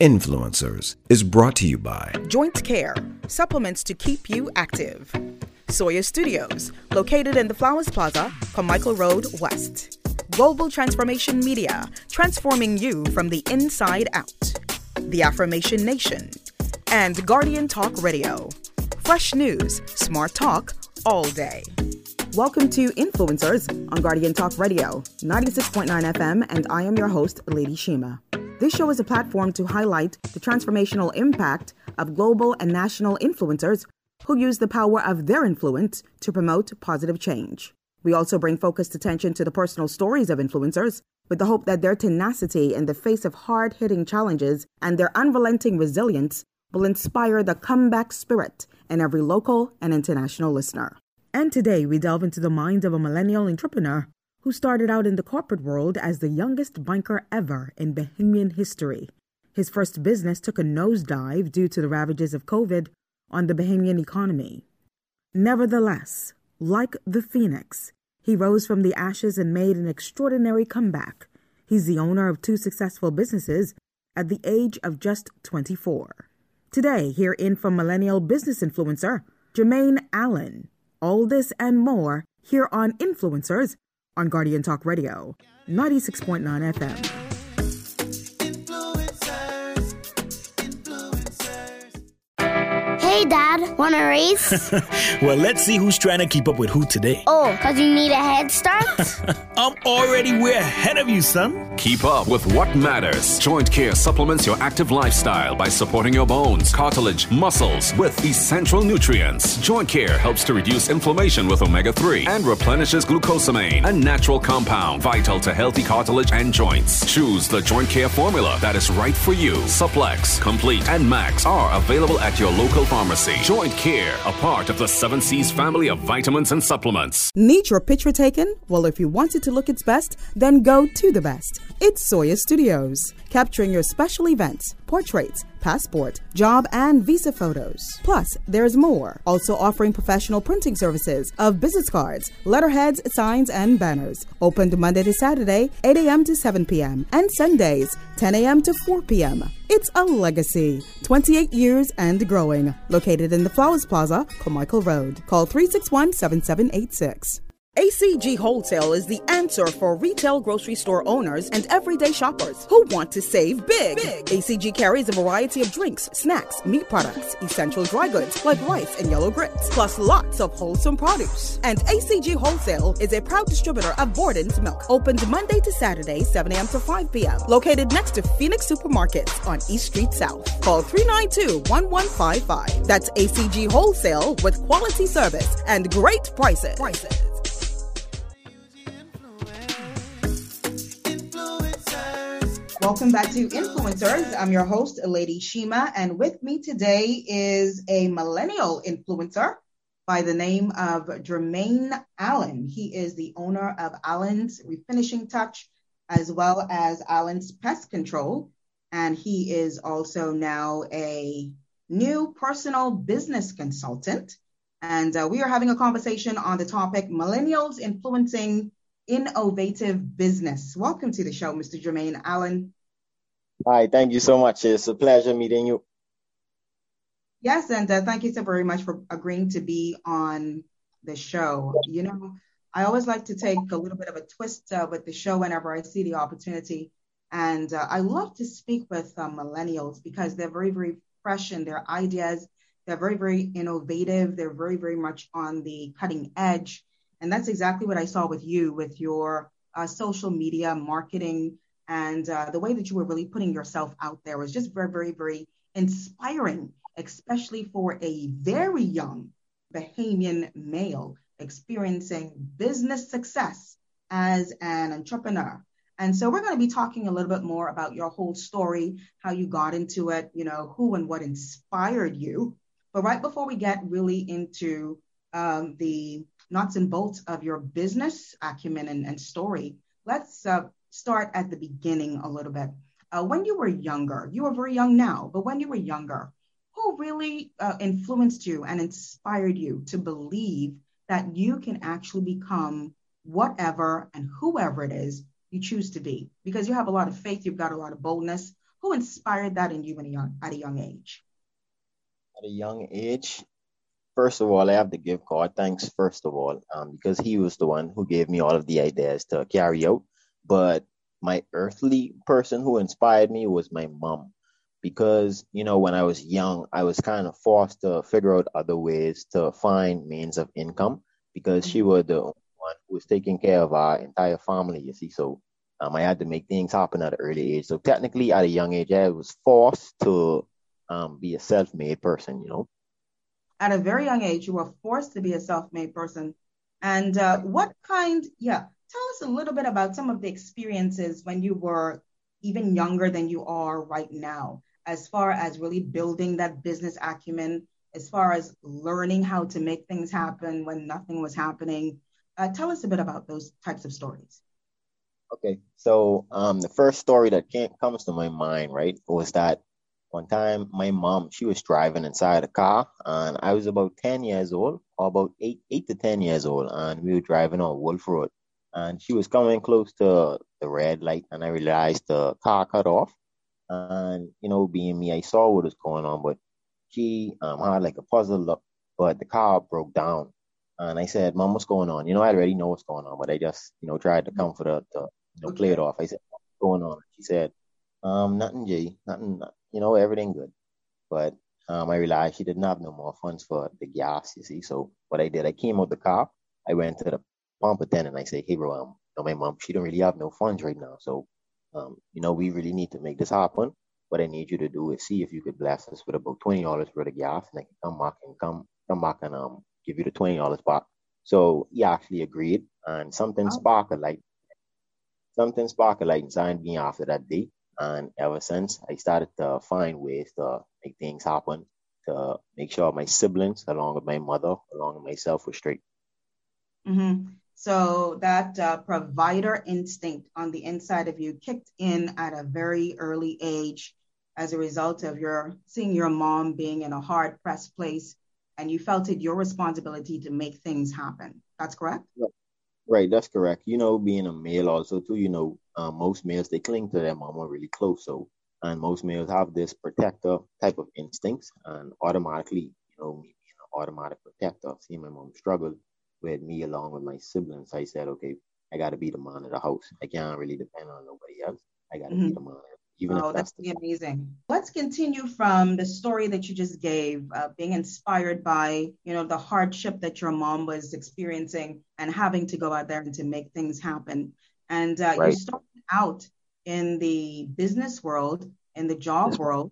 Influencers is brought to you by Joint Care, supplements to keep you active. Soya Studios, located in the Flowers Plaza, Carmichael Road West. Global Transformation Media, transforming you from the inside out. The Affirmation Nation. And Guardian Talk Radio. Fresh news, smart talk, all day. Welcome to Influencers on Guardian Talk Radio, 96.9 FM, and I am your host, Lady Shima. This show is a platform to highlight the transformational impact of global and national influencers who use the power of their influence to promote positive change. We also bring focused attention to the personal stories of influencers with the hope that their tenacity in the face of hard-hitting challenges and their unrelenting resilience will inspire the comeback spirit in every local and international listener. And today we delve into the mind of a millennial entrepreneur who started out in the corporate world as the youngest banker ever in Bahamian history. His first business took a nosedive due to the ravages of COVID on the Bahamian economy. Nevertheless, like the phoenix, he rose from the ashes and made an extraordinary comeback. He's the owner of 2 successful businesses at the age of just 24. Today, hear in from millennial business influencer, Jermaine Allen. All this and more here on Influencers on Guardian Talk Radio, 96.9 FM. Hey, Dad, want a race? Well, let's see who's trying to keep up with who today. Oh, because you need a head start? I'm already way ahead of you, son. Keep up with what matters. Joint Care supplements your active lifestyle by supporting your bones, cartilage, muscles with essential nutrients. Joint Care helps to reduce inflammation with omega-3 and replenishes glucosamine, a natural compound vital to healthy cartilage and joints. Choose the Joint Care formula that is right for you. Supplex, Complete, and Max are available at your local pharmacy. Joint Care, a part of the 7 C's family of vitamins and supplements. Need your picture taken? Well, if you want it to look its best, then go to the best. It's Soya Studios, capturing your special events, portraits, passport, job, and visa photos. Plus, there's more. Also offering professional printing services of business cards, letterheads, signs, and banners. Opened Monday to Saturday, 8 a.m. to 7 p.m. and Sundays, 10 a.m. to 4 p.m. It's a legacy. 28 years and growing. Located in the Flowers Plaza, Carmichael Road. Call 361-7786. ACG Wholesale is the answer for retail grocery store owners and everyday shoppers who want to save big. ACG carries a variety of drinks, snacks, meat products, essential dry goods like rice and yellow grits, plus lots of wholesome produce. And ACG Wholesale is a proud distributor of Borden's Milk. Opened Monday to Saturday, 7 a.m. to 5 p.m. Located next to Phoenix Supermarkets on East Street South. Call 392-1155. That's ACG Wholesale with quality service and great prices. Welcome back to Influencers. I'm your host, Lady Shima, and with me today is a millennial influencer by the name of Jermaine Allen. He is the owner of Allen's Refinishing Touch, as well as Allen's Pest Control, and he is also now a new personal business consultant. And we are having a conversation on the topic, Millennials Influencing Innovative Business. Welcome to the show, Mr. Jermaine Allen. Hi, thank you so much. It's a pleasure meeting you. Yes, and thank you so very much for agreeing to be on the show. You know, I always like to take a little bit of a twist with the show whenever I see the opportunity. And I love to speak with millennials because they're very, very fresh in their ideas. They're very, very innovative. They're very, very much on the cutting edge. And that's exactly what I saw with you, with your social media marketing. And the way that you were really putting yourself out there was just very, very, very inspiring, especially for a very young Bahamian male experiencing business success as an entrepreneur. And so we're going to be talking a little bit more about your whole story, how you got into it, you know, who and what inspired you. But right before we get really into the nuts and bolts of your business acumen and story, let's start at the beginning a little bit. When you were younger, you are very young now, but when you were younger, who really influenced you and inspired you to believe that you can actually become whatever and whoever it is you choose to be? Because you have a lot of faith, you've got a lot of boldness. Who inspired that in you at a young age? At a young age, first of all, I have to give God thanks, first of all, because He was the one who gave me all of the ideas to carry out. But my earthly person who inspired me was my mom. Because, when I was young, I was kind of forced to figure out other ways to find means of income because she was the only one who was taking care of our entire family, you see. So I had to make things happen at an early age. So technically, at a young age, I was forced to be a self-made person. At a very young age, you were forced to be a self-made person. And tell us a little bit about some of the experiences when you were even younger than you are right now, as far as really building that business acumen, as far as learning how to make things happen when nothing was happening. Tell us a bit about those types of stories. Okay, so the first story that comes to my mind, right, was that one time my mom, she was driving inside a car, and I was about 10 years old, or about 8 to 10 years old, and we were driving on Wolf Road, and she was coming close to the red light, and I realized the car cut off, and, being me, I saw what was going on, but she had like a puzzle look, but the car broke down, and I said, Mom, what's going on? I already know what's going on, but I just, tried to comfort her to, play it off. I said, what's going on? She said, nothing, Jay, nothing, everything good. But I realized she didn't have no more funds for the gas, you see. So what I did, I came out the car, I went to the pump attendant, and I said, hey, bro, my mom, she don't really have no funds right now. So, we really need to make this happen. What I need you to do is see if you could bless us with about $20 worth of gas, and I can come back and give you the $20 back. So he actually agreed, and something sparked a light inside me after that day. And ever since, I started to find ways to make things happen, to make sure my siblings, along with my mother, along with myself, were straight. Mm-hmm. So that provider instinct on the inside of you kicked in at a very early age as a result of seeing your mom being in a hard-pressed place, and you felt it your responsibility to make things happen. That's correct? Right, that's correct. Being a male also too, most males, they cling to their mama really close. So, and most males have this protector type of instincts, and automatically, me being an automatic protector, seeing my mom struggle with me along with my siblings, I said, okay, I got to be the man of the house. I can't really depend on nobody else. I got to be the man. Even if that's amazing. Let's continue from the story that you just gave, being inspired by, the hardship that your mom was experiencing and having to go out there and to make things happen. And You started out in the business world, in the job world,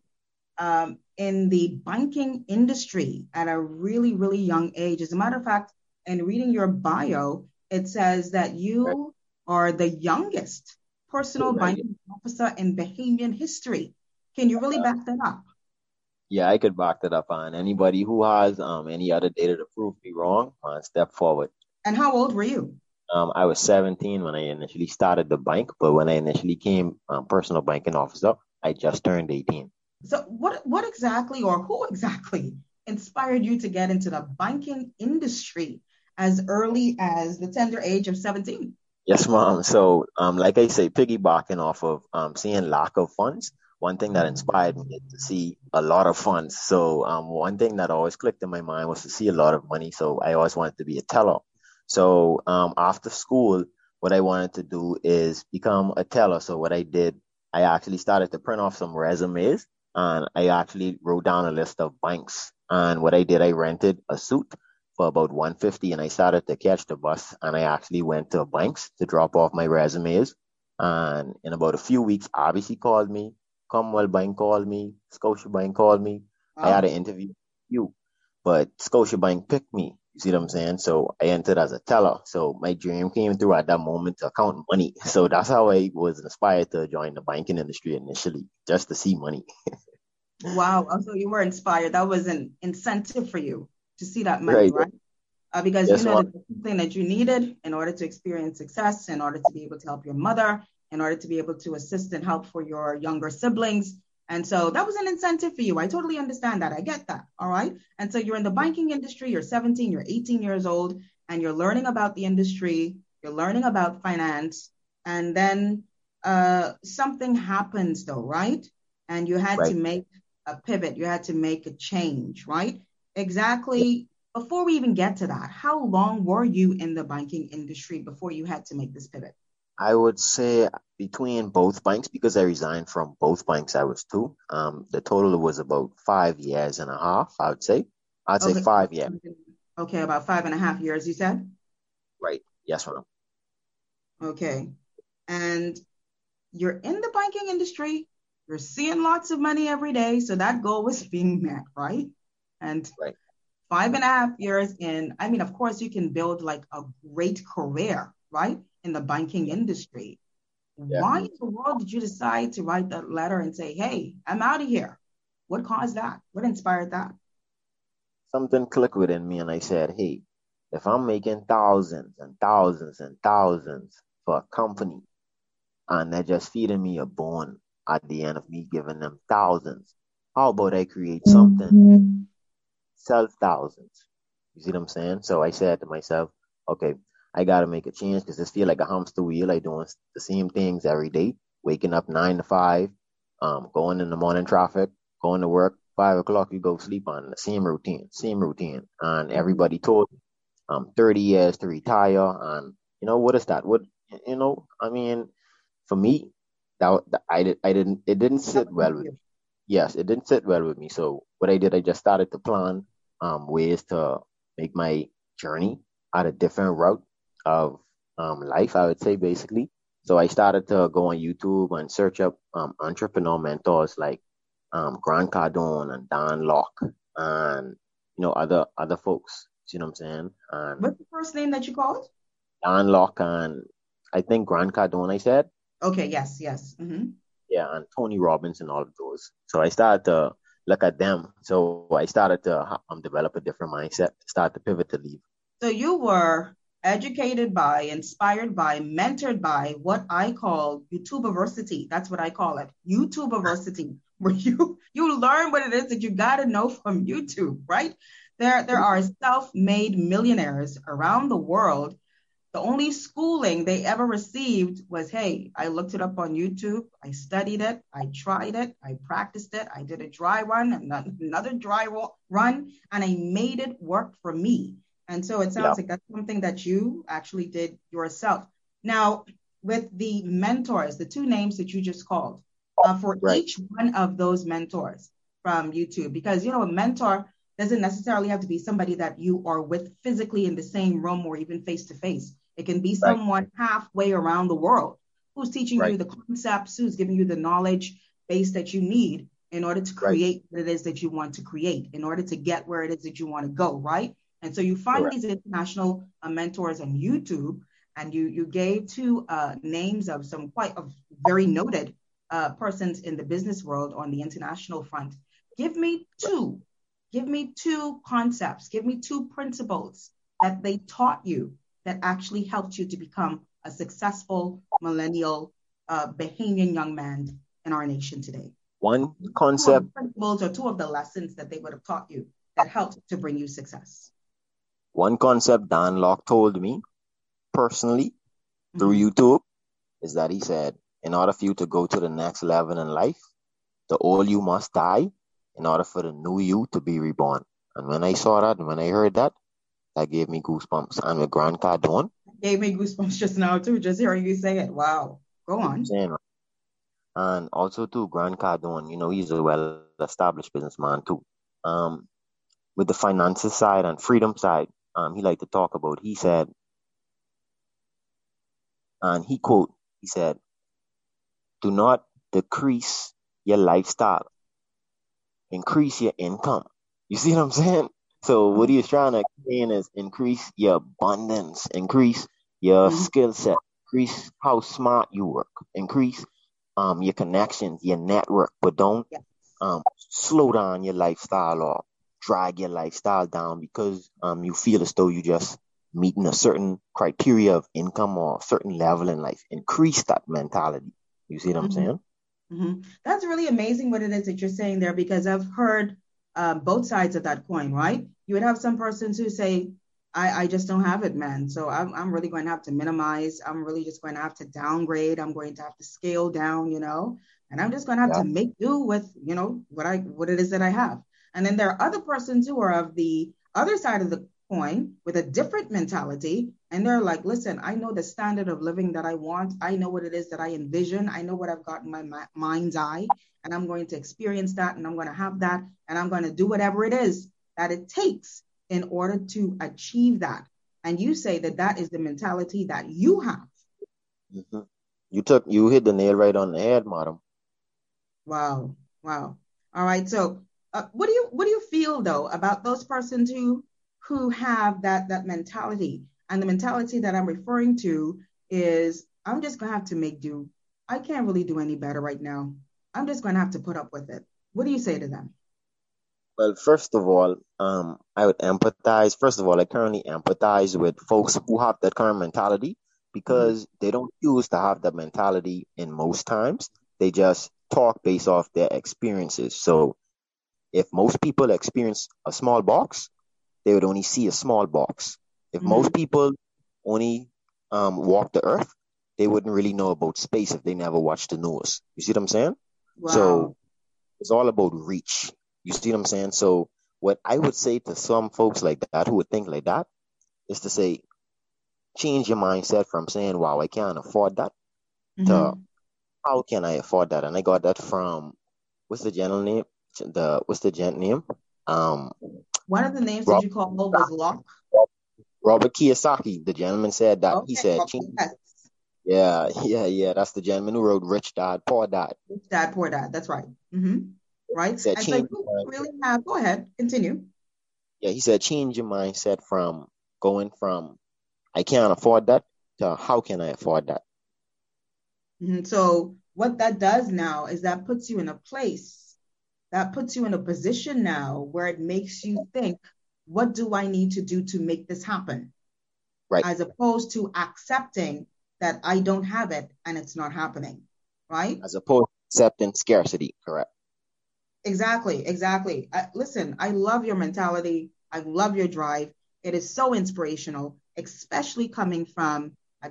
in the banking industry at a really, really young age. As a matter of fact, in reading your bio, it says that you are the youngest personal banking officer in Bahamian history. Can you really back that up? Yeah, I could back that up. On anybody who has any other data to prove me wrong, step forward. And how old were you? I was 17 when I initially started the bank, but when I initially came personal banking officer, I just turned 18. So what exactly, or who exactly inspired you to get into the banking industry as early as the tender age of 17? Yes, Mom. So, like I say, piggybacking off of seeing lack of funds, one thing that inspired me is to see a lot of funds. So, one thing that always clicked in my mind was to see a lot of money. So, I always wanted to be a teller. So, after school, what I wanted to do is become a teller. So, what I did, I actually started to print off some resumes, and I actually wrote down a list of banks. And what I did, I rented a suit for about $150, and I started to catch the bus, and I actually went to banks to drop off my resumes. And in about a few weeks, RBC called me, Commonwealth Bank called me, Scotiabank called me. I had an interview with you, but Scotiabank picked me. You see what I'm saying? So I entered as a teller. So my dream came through at that moment to count money. So that's how I was inspired to join the banking industry initially, just to see money. Wow. So you were inspired. That was an incentive for you to see that money, right? Because you know that's something that you needed in order to experience success, in order to be able to help your mother, in order to be able to assist and help for your younger siblings. And so that was an incentive for you. I totally understand that. I get that. All right. And so you're in the banking industry, you're 17, you're 18 years old, and you're learning about the industry, you're learning about finance, and then something happens though, right? and you had to Right. make a pivot. You had to make a change, right? Exactly. Before we even get to that, how long were you in the banking industry before you had to make this pivot? I would say between both banks, because I resigned from both banks, I was two. The total was about 5 years and a half, I would say. I'd say Okay. 5 years. Okay, about 5.5 years, you said? Right. Yes, ma'am. Okay. And you're in the banking industry, you're seeing lots of money every day, so that goal was being met, right? And Right. 5.5 years in, I mean, of course, you can build like a great career, right, in the banking industry. Yeah. Why in the world did you decide to write that letter and say, hey, I'm out of here? What caused that? What inspired that? Something clicked within me, and I said, hey, if I'm making thousands and thousands and thousands for a company, and they're just feeding me a bone at the end of me giving them thousands, how about I create something, sell thousands? You see what I'm saying? So I said to myself, okay, I got to make a change because this feel like a hamster wheel. I doing the same things every day, waking up 9 to 5, going in the morning traffic, going to work, 5 o'clock, you go sleep on the same routine. And everybody told me, 30 years to retire. And what is that? I mean, for me, it didn't sit well with me. Yes, it didn't sit well with me. So what I did, I just started to plan ways to make my journey at a different route of life, I would say, basically. So I started to go on YouTube and search up entrepreneur mentors like Grant Cardone and Don Locke and other folks. See what I'm saying? And What's the first name that you called? Don Locke and I think Grant Cardone, I said. Okay, yes. Yeah, and Tony Robbins and all of those. So I started to look at them. So I started to develop a different mindset, start to pivot to leave. So you were educated by, inspired by, mentored by what I call YouTubeversity. That's what I call it, YouTubeversity, where you learn what it is that you got to know from YouTube, right? There are self-made millionaires around the world. The only schooling they ever received was, hey, I looked it up on YouTube, I studied it, I tried it, I practiced it, I did a dry run, another dry run, and I made it work for me. And so it sounds like that's something that you actually did yourself. Now, with the mentors, the two names that you just called, for each one of those mentors from YouTube, because, a mentor doesn't necessarily have to be somebody that you are with physically in the same room or even face to face. It can be someone halfway around the world who's teaching you the concepts, who's giving you the knowledge base that you need in order to create what it is that you want to create, in order to get where it is that you want to go, right? And so you find these international mentors on YouTube, and you gave two names of some very noted persons in the business world on the international front. Give me two concepts, give me two principles that they taught you that actually helped you to become a successful millennial Bahamian young man in our nation today. One concept. Two principles or two of the lessons that they would have taught you that helped to bring you success. One concept Don Locke told me personally through YouTube is that he said, in order for you to go to the next level in life, the old you must die in order for the new you to be reborn. And when I saw that and when I heard that gave me goosebumps. And with Grant Cardone, gave me goosebumps just now too, just hearing you say it. Wow. Go on. And also too, Grant Cardone, he's a well-established businessman too. With the finances side and freedom side, he liked to talk about. He said, and he said, do not decrease your lifestyle, increase your income. You see what I'm saying? So what he was trying to explain is increase your abundance, increase your skill set, increase how smart you work, increase your connections, your network, but don't slow down your lifestyle or drag your lifestyle down because you feel as though you just meeting a certain criteria of income or a certain level in life. Increase that mentality. You see what I'm saying? That's really amazing what it is that you're saying there, because I've heard both sides of that coin, right? You would have some persons who say, I just don't have it, man. So I'm really going to have to minimize. I'm really just going to have to downgrade. I'm going to have to scale down, and I'm just going to have Yeah. to make do with, what it is that I have. And then there are other persons who are of the other side of the coin with a different mentality. And they're like, listen, I know the standard of living that I want. I know what it is that I envision. I know what I've got in my mind's eye, and I'm going to experience that, and I'm going to have that, and I'm going to do whatever it is that it takes in order to achieve that. And you say that that is the mentality that you have. Mm-hmm. You hit the nail right on the head, madam. Wow. All right. So, what do you feel though about those persons who have that mentality? And the mentality that I'm referring to is, I'm just gonna have to make do. I can't really do any better right now. I'm just gonna have to put up with it. What do you say to them? Well, first of all, I would empathize. First of all, I currently empathize with folks who have that current mentality because they don't choose to have that mentality in most times. They just talk based off their experiences. So if most people experience a small box, they would only see a small box. If most people only walk the earth, they wouldn't really know about space if they never watched the news. You see what I'm saying? Wow. So it's all about reach. You see what I'm saying? So what I would say to some folks like that who would think like that is to say, change your mindset from saying, wow, I can't afford that, to how can I afford that? And I got that from, what's the gent name? One of the names that you called was Locke. Robert Kiyosaki. The gentleman said that. Okay. He said, Yes. yeah. That's the gentleman who wrote Rich Dad, Poor Dad. Rich Dad, Poor Dad. That's right. Right. Said, and so you really have. Go ahead. Continue. Yeah, he said, change your mindset from going from I can't afford that to how can I afford that? So what that does now is that puts you in a place, that puts you in a position now where it makes you think, what do I need to do to make this happen? Right. As opposed to accepting that I don't have it and it's not happening. Right. As opposed to accepting scarcity. Correct. Exactly. Listen, I love your mentality. I love your drive. It is so inspirational, especially coming from a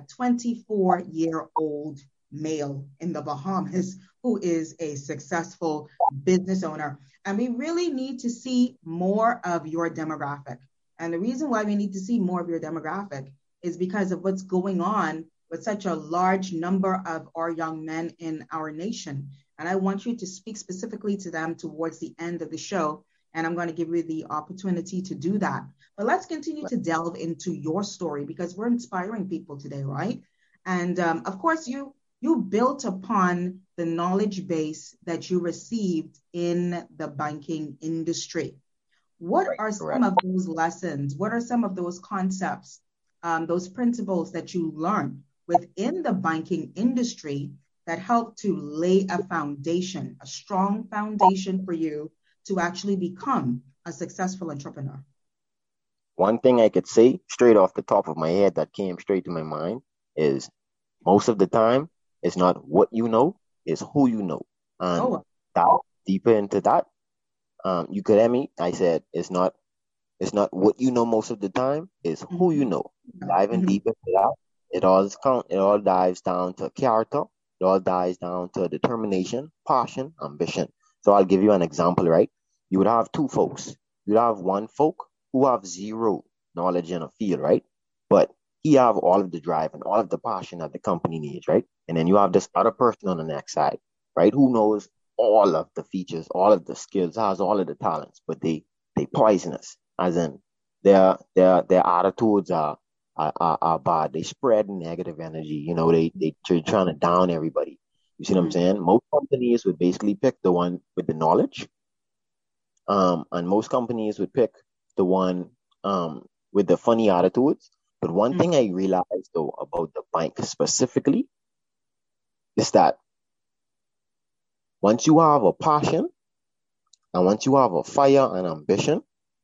24-year-old male in the Bahamas who is a successful business owner. And we really need to see more of your demographic. And the reason why we need to see more of your demographic is because of what's going on with such a large number of our young men in our nation. And I want you to speak specifically to them towards the end of the show. And I'm going to give you the opportunity to do that. But let's continue to delve into your story because we're inspiring people today, right? And of course, you built upon the knowledge base that you received in the banking industry. What are some of those lessons? What are some of those concepts, those principles that you learned within the banking industry that helped to lay a foundation, a strong foundation for you to actually become a successful entrepreneur? One thing I could say straight off the top of my head that came straight to my mind is most of the time, it's not what you know, it's who you know. And dive deeper into that. You could hear me. I said it's not what you know most of the time, it's who you know. Diving deeper into that, it all dives down to character. It all dives down to determination, passion, ambition. So I'll give you an example, right? You would have two folks. You'd have one folk who have zero knowledge in a field, right? But he have all of the drive and all of the passion that the company needs, right? And then you have this other person on the next side, right? Who knows all of the features, all of the skills, has all of the talents, but they poisonous, as in their attitudes are bad. They spread negative energy. You know, they're trying to down everybody. You see what I'm saying? Most companies would basically pick the one with the knowledge. And most companies would pick the one with the funny attitudes. But one thing I realized though about the bank specifically is that once you have a passion and once you have a fire and ambition,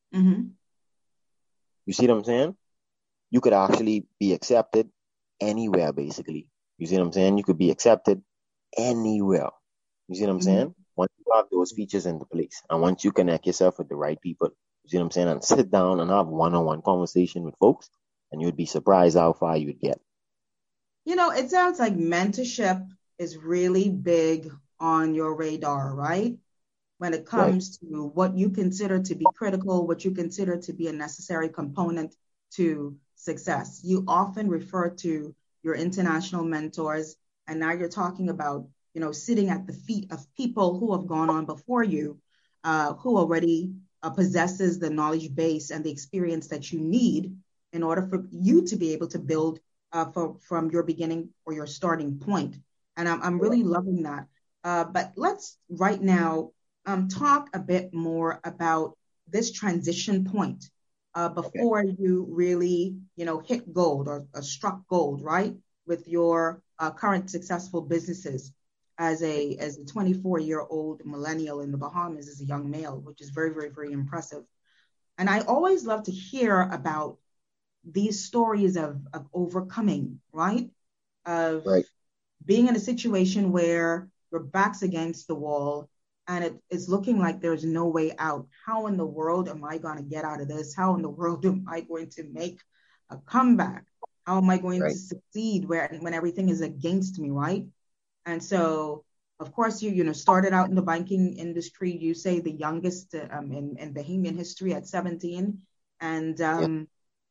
you see what I'm saying? You could actually be accepted anywhere, basically. You see what I'm saying? You could be accepted anywhere. You see what I'm saying? Once you have those features into place and once you connect yourself with the right people, you see what I'm saying? And sit down and have one-on-one conversation with folks, and you'd be surprised how far you'd get. You know, it sounds like mentorship is really big on your radar, right? When it Right. comes to what you consider to be critical, what you consider to be a necessary component to success. You often refer to your international mentors, and now you're talking about, sitting at the feet of people who have gone on before you, who already possesses the knowledge base and the experience that you need in order for you to be able to build from your beginning or your starting point. And I'm really loving that. But let's right now talk a bit more about this transition point before you really, hit gold or struck gold, right? With your current successful businesses as a 24-year-old millennial in the Bahamas as a young male, which is very, very, very impressive. And I always love to hear about these stories of overcoming, right? Of Right. being in a situation where your back's against the wall and it's looking like there's no way out. How in the world am I going to get out of this? How in the world am I going to make a comeback? How am I going to succeed when everything is against me, right? And so, of course, you started out in the banking industry. You say the youngest in Bahamian history at 17, and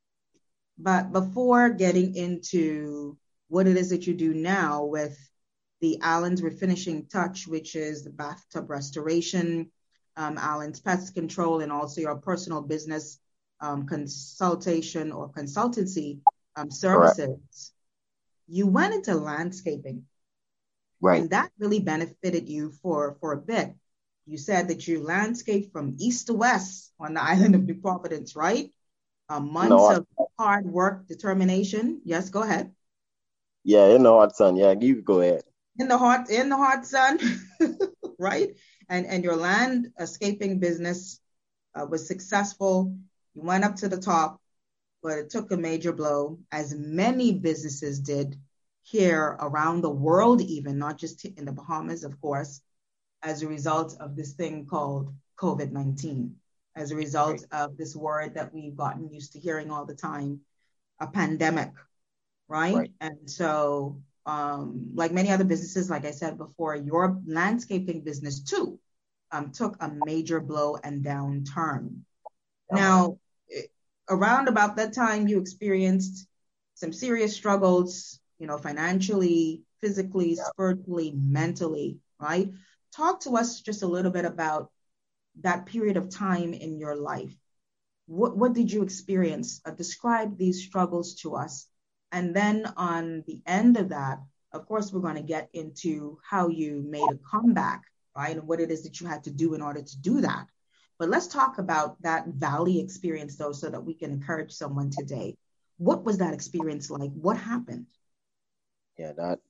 but before getting into what it is that you do now with the Allen's Refinishing Touch, which is the bathtub restoration, Allen's Pest Control, and also your personal business consultation or consultancy services, Correct. you went into landscaping. Right. And that really benefited you for a bit. You said that you landscaped from east to west on the island of New Providence, right? Months of hard work, determination. Yes, go ahead. Yeah, in the hot sun. Yeah, you go ahead. In the hot sun, right? And your landscaping business was successful. You went up to the top, but it took a major blow, as many businesses did here around the world, even not just in the Bahamas, of course, as a result of this thing called COVID-19, as a result of this word that we've gotten used to hearing all the time, a pandemic, right? And so, like many other businesses, like I said before, your landscaping business too took a major blow and downturn. Now, around about that time, you experienced some serious struggles, financially, physically, spiritually, mentally, right? Talk to us just a little bit about that period of time in your life. What did you experience? Describe these struggles to us. And then on the end of that, of course, we're going to get into how you made a comeback, right? And what it is that you had to do in order to do that. But let's talk about that valley experience, though, so that we can encourage someone today. What was that experience like? What happened? Yeah, that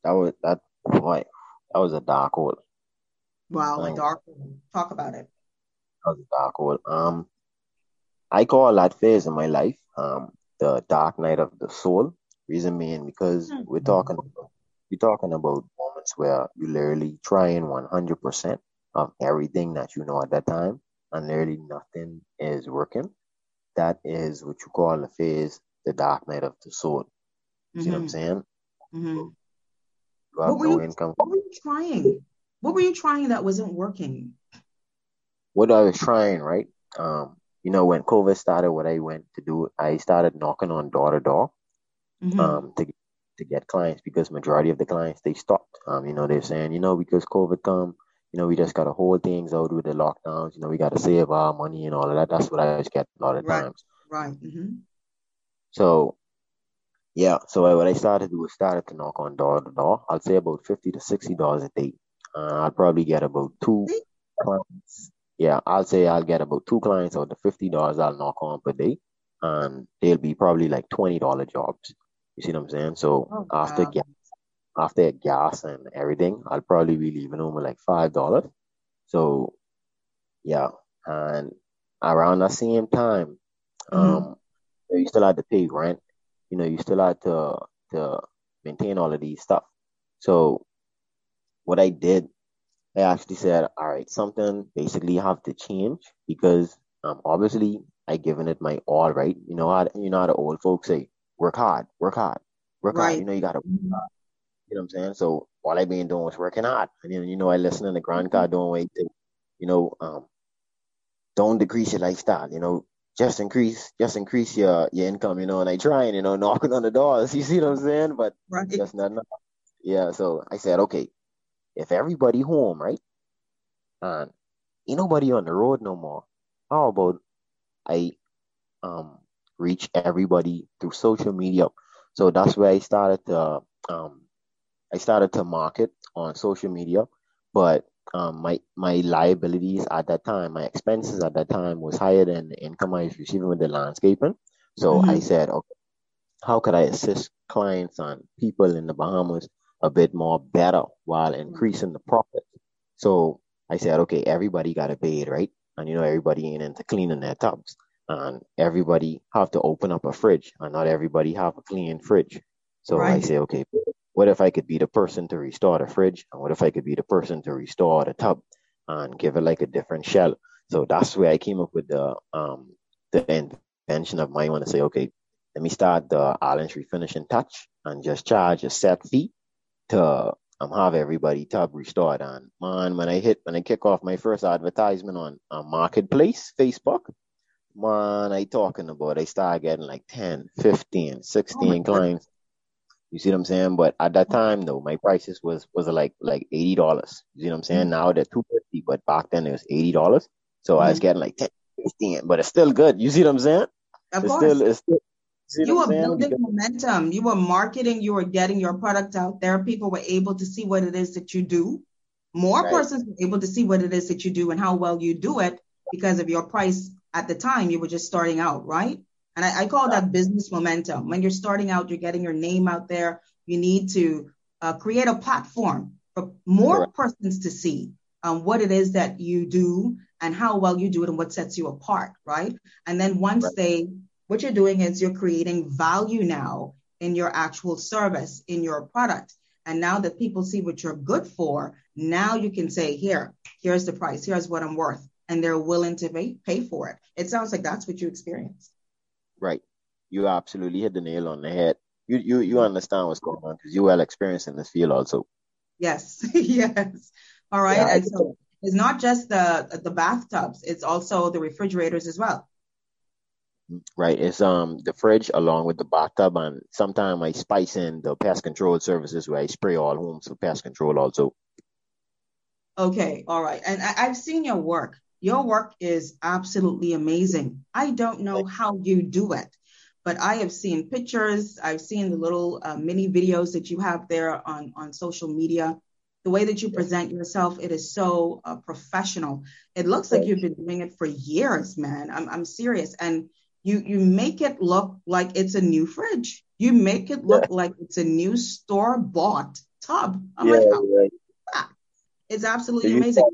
was a dark hole. Wow, a dark hole. Talk about it. That was a dark hole. I call that phase in my life the dark night of the soul. Reason being because we're talking about moments where you literally trying 100% of everything that you know at that time, and literally nothing is working. That is what you call the phase, the dark night of the soul. See what I'm saying? You have no income. What were you trying? What were you trying that wasn't working? What I was trying, right? When COVID started, what I went to do, I started knocking on door to door to get clients, because majority of the clients, they stopped. They're saying, because COVID come, we just got to hold things out with the lockdowns. We got to save our money and all of that. That's what I just get a lot of times. Right. So, yeah. So what I started to do was started to knock on door to door. I'll say about $50 to $60 a day. I'll probably get about 2 clients. Yeah, I'll say I'll get about 2 clients out of the $50 I'll knock on per day, and they'll be probably like $20 jobs. You see what I'm saying? So after gas and everything, I'll probably be leaving home with like $5. So yeah, and around the same time, you still had to pay rent. You still had to maintain all of these stuff. So what I did, I actually said, all right, something basically have to change, because obviously I given it my all, right? How the old folks say, work hard. You gotta work hard. You know what I'm saying? So all I been doing was working hard. And then, I listen to the Grand Card doing way to, you know, don't decrease your lifestyle, just increase your income, and I try and, knocking on the doors, you see what I'm saying? But Right. just not enough. Yeah, so I said, okay, if everybody home, right? And ain't nobody on the road no more. How about I reach everybody through social media? So that's where I started to market on social media, but my liabilities at that time, my expenses at that time was higher than the income I was receiving with the landscaping. So I said, okay, how could I assist clients and people in the Bahamas a bit more better while increasing the profit? So I said, okay, everybody got to pay it, right? And everybody ain't into cleaning their tubs, and everybody have to open up a fridge, and not everybody have a clean fridge. So I Right. say, okay, what if I could be the person to restore the fridge, and what if I could be the person to restore the tub and give it like a different shell? So that's where I came up with the invention of my one to say, okay, let me start the Islands Refinishing Touch and just charge a set fee to have everybody tub restored. And man, when I kick off my first advertisement on Marketplace, Facebook, man, I start getting like 10, 15, Oh my 16 God. clients. You see what I'm saying? But at that time though, my prices was like $80. You see what I'm saying? Now they're $250, but back then it was $80. So I was getting like 10, 15, but it's still good. You see what I'm saying? Of It's course. still, you see You what I'm were saying? building Because, momentum. You were marketing. You were getting your product out there. People were able to see what it is that you do. More right, persons were able to see what it is that you do and how well you do it because of your price at the time. You were just starting out, right? And I call that business momentum. When you're starting out, you're getting your name out there. You need to create a platform for more correct, persons to see what it is that you do and how well you do it and what sets you apart, right? And then once right, what you're doing is you're creating value now in your actual service, in your product. And now that people see what you're good for, now you can say, here's the price, here's what I'm worth. And they're willing to pay for it. It sounds like that's what you experienced. right. You absolutely hit the nail on the head. You understand what's going on because you well experienced in this field also. Yes, yes. All right. Yeah, And so it's not just the bathtubs, it's also the refrigerators as well. right. It's the fridge along with the bathtub, and sometimes I spice in the pest control services where I spray all homes for pest control also. Okay, all right. And I've seen your work. Your work is absolutely amazing. I don't know how you do it, but I have seen pictures. I've seen the little mini videos that you have there on social media. The way that you present yourself, it is so professional. It looks like you've been doing it for years, man. I'm serious. And you make it look like it's a new fridge. You make it look like it's a new store-bought tub. I'm Yeah, like, how? right. It's absolutely You amazing.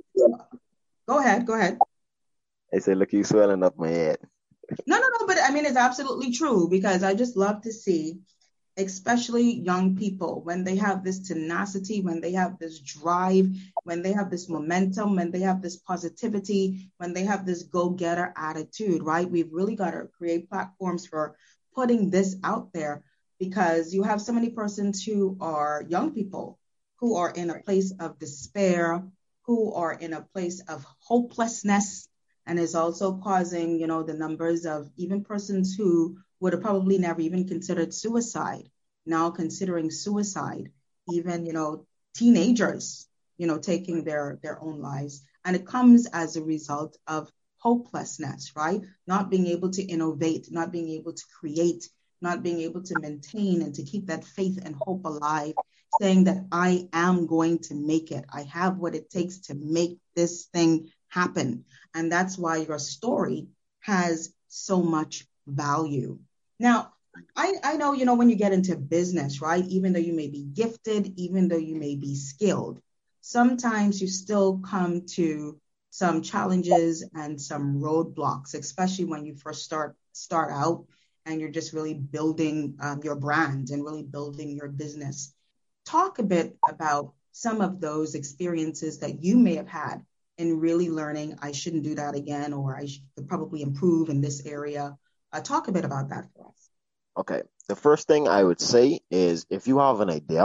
Go ahead, go ahead. I say, look, you swelling up my head. No, but I mean, it's absolutely true because I just love to see, especially young people, when they have this tenacity, when they have this drive, when they have this momentum, when they have this positivity, when they have this go-getter attitude, right? We've really got to create platforms for putting this out there because you have so many persons who are young people who are in a place of despair, who are in a place of hopelessness, and is also causing, the numbers of even persons who would have probably never even considered suicide, now considering suicide, even, teenagers, taking their own lives. And it comes as a result of hopelessness, right? Not being able to innovate, not being able to create, not being able to maintain and to keep that faith and hope alive, saying that I am going to make it. I have what it takes to make this thing happen. And that's why your story has so much value. Now, I know, when you get into business, right, even though you may be gifted, even though you may be skilled, sometimes you still come to some challenges and some roadblocks, especially when you first start out and you're just really building your brand and really building your business. Talk a bit about some of those experiences that you may have had in really learning, I shouldn't do that again, or I should probably improve in this area. Talk a bit about that for us. Okay. The first thing I would say is if you have an idea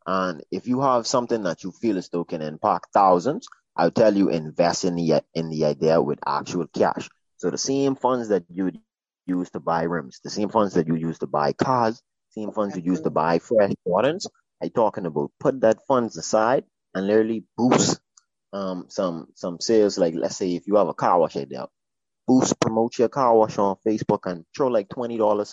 And if you have something that you feel as though can impact thousands, I'll tell you invest in the idea with actual cash. So the same funds that you would use to buy rims, the same funds that you use to buy cars, same funds you use to buy fresh Jordans, I'm talking about put that funds aside and literally boost some sales. Like let's say if you have a car wash idea, promote your car wash on Facebook and throw like $20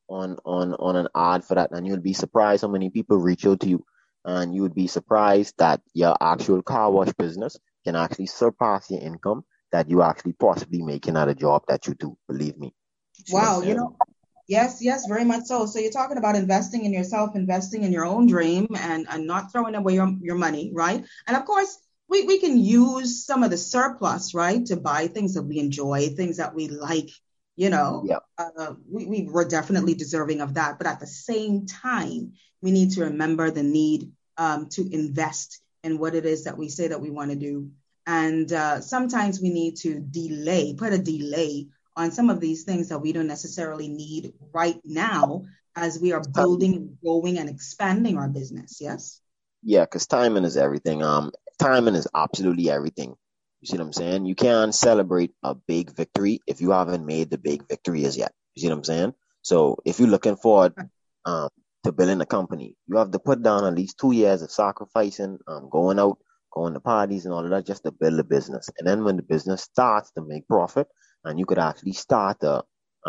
on an ad for that, and you'll be surprised how many people reach out to you, and you would be surprised that your actual car wash business can actually surpass your income that you actually possibly making at a job that you do. Believe me. Wow, yes, very much so. So you're talking about investing in yourself, investing in your own dream, and not throwing away your money, right? And of course, we can use some of the surplus, right, to buy things that we enjoy, things that we like, Yeah. We're definitely deserving of that. But at the same time, we need to remember the need to invest in what it is that we say that we want to do. And sometimes we need to put a delay on some of these things that we don't necessarily need right now as we are building, growing, and expanding our business. Yes? Yeah, because timing is everything. Timing is absolutely everything. You see what I'm saying? You can't celebrate a big victory if you haven't made the big victory as yet. You see what I'm saying? So if you're looking forward to building a company, you have to put down at least 2 years of sacrificing, going out, going to parties and all of that just to build a business. And then when the business starts to make profit and you could actually start to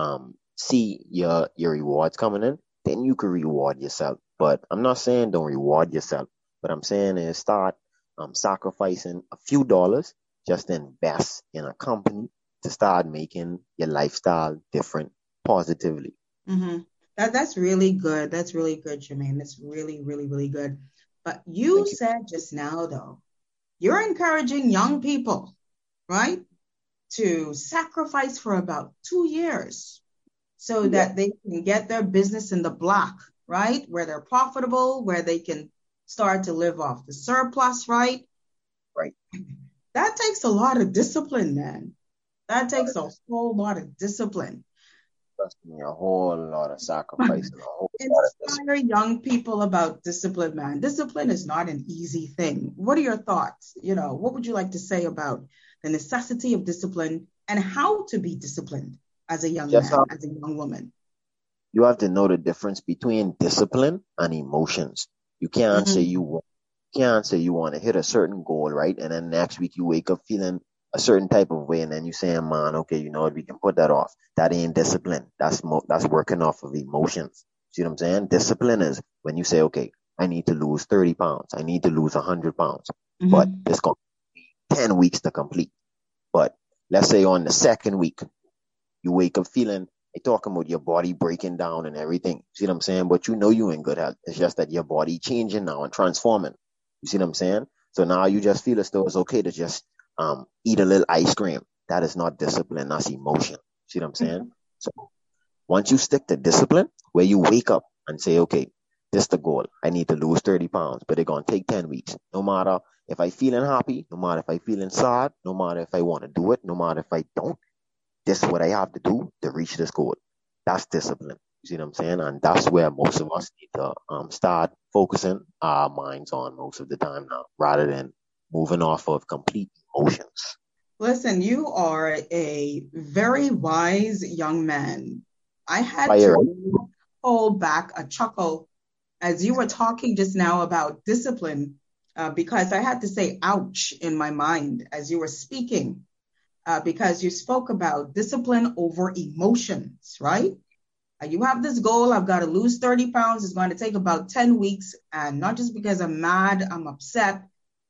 see your rewards coming in, then you could reward yourself. But I'm not saying don't reward yourself. What I'm saying is start sacrificing a few dollars just to invest in a company to start making your lifestyle different positively. Mm-hmm. That's really good. That's really good, Jermaine. That's really, really, really good. But you said just now, though, you're encouraging young people, right, to sacrifice for about 2 years so that they can get their business in the black, right, where they're profitable, where they can start to live off the surplus, right? Right. That takes a lot of discipline, man. That takes a whole lot of discipline. Trust me, a whole lot of sacrifice. Inspire young people about discipline, man. Discipline is not an easy thing. What are your thoughts? What would you like to say about the necessity of discipline and how to be disciplined as a young man, as a young woman? You have to know the difference between discipline and emotions. You can't say you want to hit a certain goal, right? And then next week you wake up feeling a certain type of way, and then you say, man, okay, you know what, we can put that off. That ain't discipline. That's working off of emotions. See what I'm saying? Discipline is when you say, okay, I need to lose 30 pounds. I need to lose 100 pounds. Mm-hmm. But it's going to be 10 weeks to complete. But let's say on the second week, you wake up feeling, talking about your body breaking down and everything. See what I'm saying? But you in good health. It's just that your body changing now and transforming. You see what I'm saying? So now you just feel as though it's okay to just eat a little ice cream. That is not discipline. That's emotion. See what I'm saying? Mm-hmm. So once you stick to discipline, where you wake up and say, okay, this is the goal. I need to lose 30 pounds, but it's going to take 10 weeks. No matter if I feeling happy, no matter if I feeling sad, no matter if I want to do it, no matter if I don't, this is what I have to do to reach this goal. That's discipline. You see what I'm saying? And that's where most of us need to start focusing our minds on most of the time now, rather than moving off of complete emotions. Listen, you are a very wise young man. I had to hold back a chuckle as you were talking just now about discipline, because I had to say ouch in my mind as you were speaking. Because you spoke about discipline over emotions, right? You have this goal, I've got to lose 30 pounds. It's going to take about 10 weeks. And not just because I'm mad, I'm upset.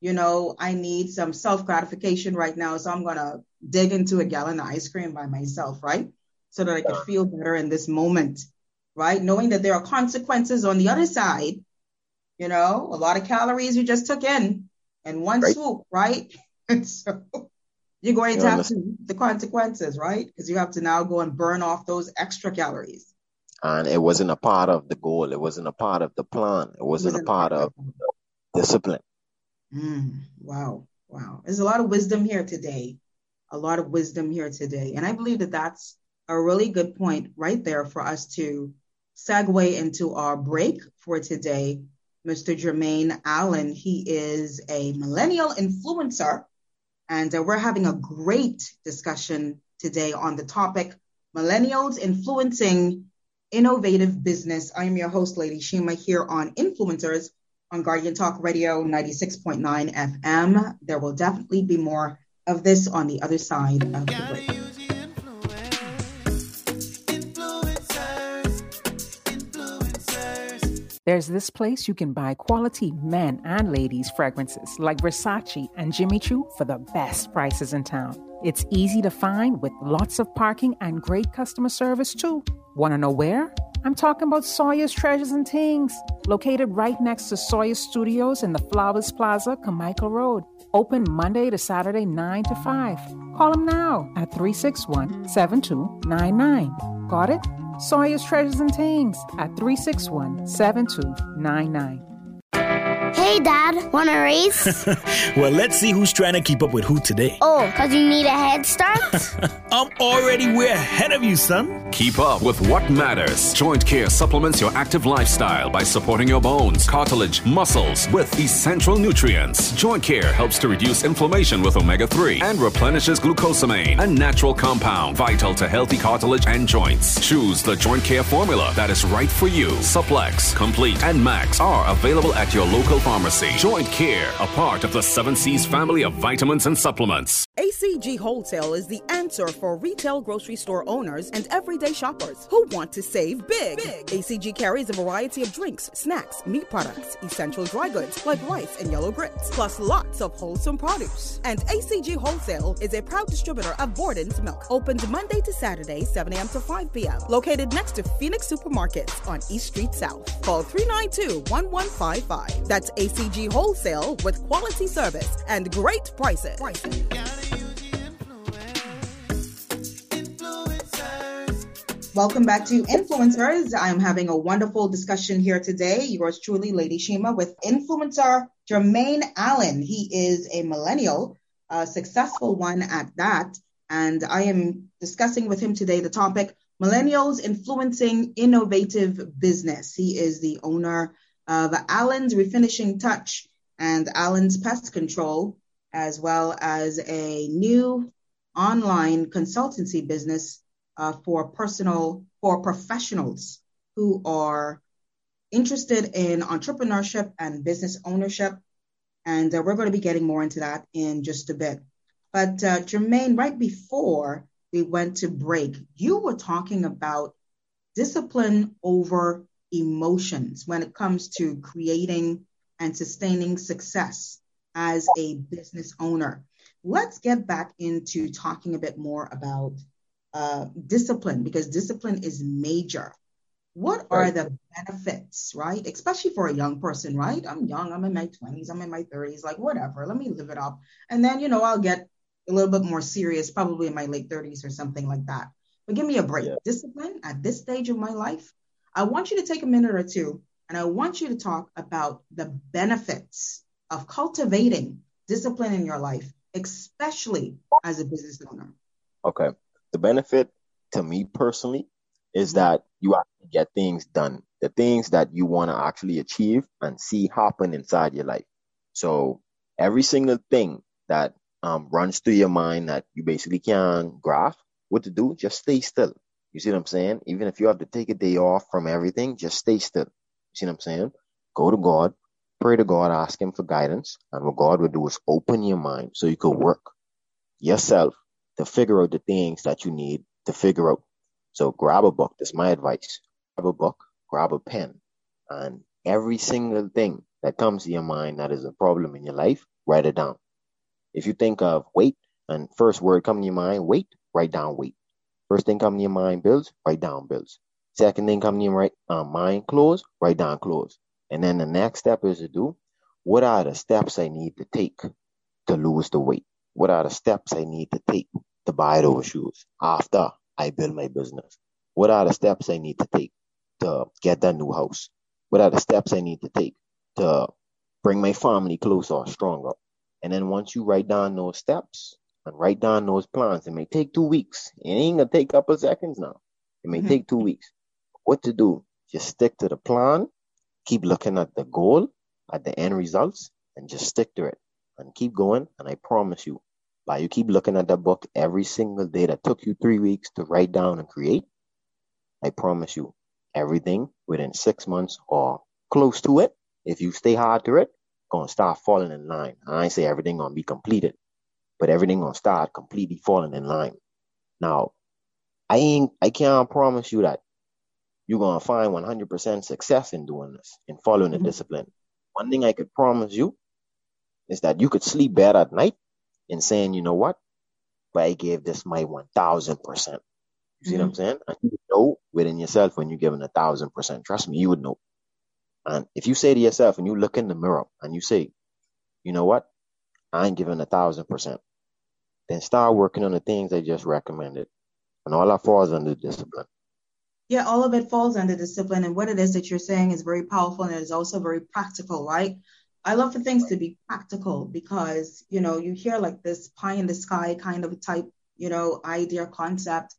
I need some self-gratification right now. So I'm going to dig into a gallon of ice cream by myself, right? So that I can feel better in this moment, right? Knowing that there are consequences on the other side. A lot of calories you just took in one swoop, right? And so you're going to have to the consequences, right? Because you have to now go and burn off those extra calories. And it wasn't a part of the goal. It wasn't a part of the plan. It wasn't a part of discipline. Wow. There's a lot of wisdom here today. And I believe that that's a really good point right there for us to segue into our break for today. Mr. Jermaine Allen. He is a millennial influencer, and we're having a great discussion today on the topic, Millennials Influencing Innovative Business. I am your host, Lady Shima, here on Influencers on Guardian Talk Radio 96.9 FM. There will definitely be more of this on the other side of the break. There's this place you can buy quality men and ladies fragrances like Versace and Jimmy Choo for the best prices in town. It's easy to find with lots of parking and great customer service too. Want to know where? I'm talking about Sawyer's Treasures and Things, located right next to Sawyer's Studios in the Flowers Plaza, Carmichael Road. Open Monday to Saturday, 9 to 5. Call them now at 361-7299. Got it? Sawyer's Treasures and Things at 361-7299. Hey, Dad, want a race? Well, let's see who's trying to keep up with who today. Oh, because you need a head start? I'm already way ahead of you, son. Keep up with what matters. Joint Care supplements your active lifestyle by supporting your bones, cartilage, muscles with essential nutrients. Joint Care helps to reduce inflammation with omega-3 and replenishes glucosamine, a natural compound vital to healthy cartilage and joints. Choose the Joint Care formula that is right for you. Supplex, Complete, and Max are available at your local pharmacy. Joint Care, a part of the 7 C's family of vitamins and supplements. ACG Wholesale is the answer for retail grocery store owners and everyday shoppers who want to save big. ACG carries a variety of drinks, snacks, meat products, essential dry goods like rice and yellow grits, plus lots of wholesome produce. And ACG Wholesale is a proud distributor of Borden's Milk, opened Monday to Saturday, 7 a.m. to 5 p.m., located next to Phoenix Supermarkets on East Street South. Call 392-1155. That's ACG Wholesale with quality service and great prices. Welcome back to Influencers. I am having a wonderful discussion here today. Yours truly, Lady Shima, with influencer Jermaine Allen. He is a millennial, a successful one at that. And I am discussing with him today the topic, Millennials Influencing Innovative Business. He is the owner of Allen's Refinishing Touch and Allen's Pest Control, as well as a new online consultancy business for professionals who are interested in entrepreneurship and business ownership. And we're going to be getting more into that in just a bit. But Jermaine, right before we went to break, you were talking about discipline over emotions when it comes to creating and sustaining success as a business owner. Let's get back into talking a bit more about discipline, because discipline is major. What are the benefits, right? Especially for a young person, right? I'm young, I'm in my 20s, I'm in my 30s, like whatever, let me live it up. And then, I'll get a little bit more serious, probably in my late 30s or something like that. But give me a break. Yeah. Discipline at this stage of my life, I want you to take a minute or two, and I want you to talk about the benefits of cultivating discipline in your life, especially as a business owner. Okay. The benefit to me personally is that you actually get things done, the things that you want to actually achieve and see happen inside your life. So every single thing that runs through your mind that you basically can grasp what to do, just stay still. You see what I'm saying? Even if you have to take a day off from everything, just stay still. You see what I'm saying? Go to God, pray to God, ask him for guidance. And what God will do is open your mind so you could work yourself to figure out the things that you need to figure out. So grab a book. That's my advice. Grab a book, grab a pen, and every single thing that comes to your mind that is a problem in your life, write it down. If you think of weight, and first word come to your mind, weight, write down weight. First thing come to your mind, bills, write down bills. Second thing come to your mind, clothes, write down clothes. And then the next step is to do, what are the steps I need to take to lose the weight? What are the steps I need to take to buy those shoes after I build my business? What are the steps I need to take to get that new house? What are the steps I need to take to bring my family closer, stronger? And then once you write down those steps and write down those plans, it may take 2 weeks. It ain't going to take a couple seconds now. It may take 2 weeks. What to do? Just stick to the plan, keep looking at the goal, at the end results and just stick to it and keep going. And I promise you, by you keep looking at that book every single day that took you 3 weeks to write down and create, I promise you, everything within 6 months or close to it, if you stay hard to it, gonna start falling in line. I ain't say everything gonna be completed, but everything gonna start completely falling in line. Now, I can't promise you that you're gonna find 100% success in doing this, in following the discipline. One thing I could promise you is that you could sleep better at night in saying, you know what, but I gave this my 1,000%. You see what I'm saying? And you know within yourself when you're giving 1,000%. Trust me, you would know. And if you say to yourself and you look in the mirror and you say, you know what, I ain't giving 1,000%, then start working on the things I just recommended. And all that falls under discipline. Yeah, all of it falls under discipline. And what it is that you're saying is very powerful and it is also very practical, right? I love for things to be practical because, you know, you hear like this pie in the sky kind of type, you know, idea, concept.